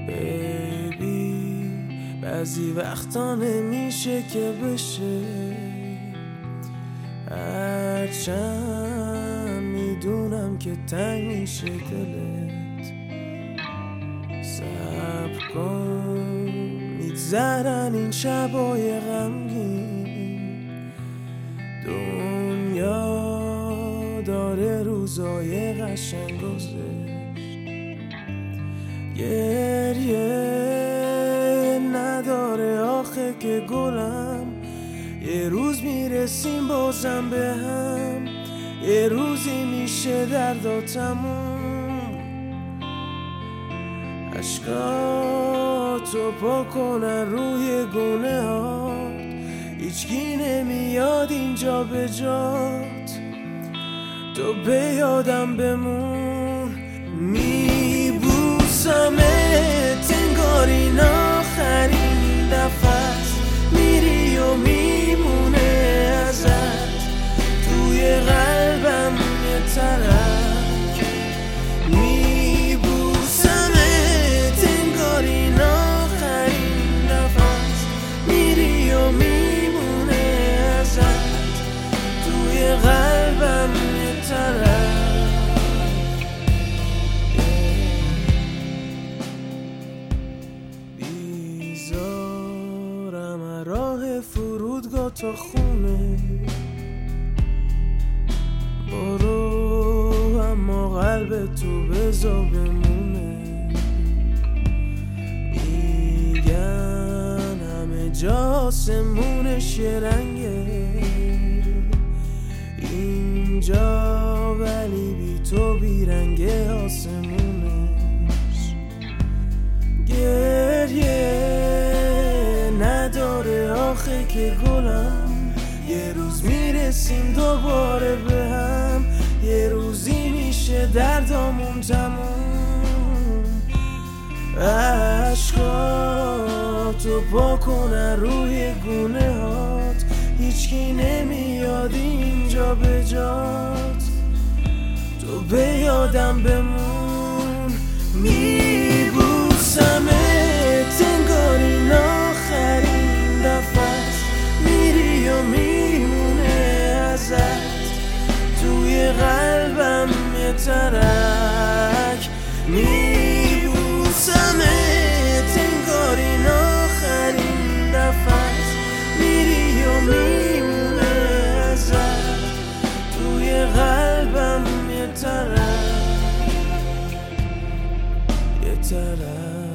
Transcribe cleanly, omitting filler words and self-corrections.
بیبی بعضی وقتا نمیشه که بشه، هرچند میدونم که تنگ میشه دلت. صبر کن میگذرن این شبای غمگین، دنیا داره روزای قشنگ گذشت. گریه نداره آخه که گلم، یه روز میرسیم بازم به هم، یه روزی میشه دردا تموم. عشقاتو پاک کنن روی گونه هات، هیچکی نمیاد اینجا به جات، تو به یادم بمون. میبوسمت انگار این آخرین دفعه‌ست، میری و میمونه ازت توی قلبم یه ترک. میبوسمت انگار این آخرین دفعه‌ست، میری و میمونه ازت توی قلبم یه ترک. راه فرودگاه تا خونه برو، اما قلب تو بذار بمونه. میگن همه جا آسمونش یه رنگه اینجا، ولی بی تو بیرنگه آسمونش. گریه نداره آخه که گلم، یه روز میرسیم دوباره به هم، یه روزی میشه دردامون تموم. عشقاتو پاک کنن روی گونه هات، هیچکی نمیاد اینجا به جات، تو به یادم بمون. میبوسمت انگار این آخرین دفعه‌ست، میری و میمونه ازت توی قلبم یه ترک. میبوسمت انگار این آخرین دفعه‌ست، میری و میمونه ازت توی قلبم یه ترک، یه ترک.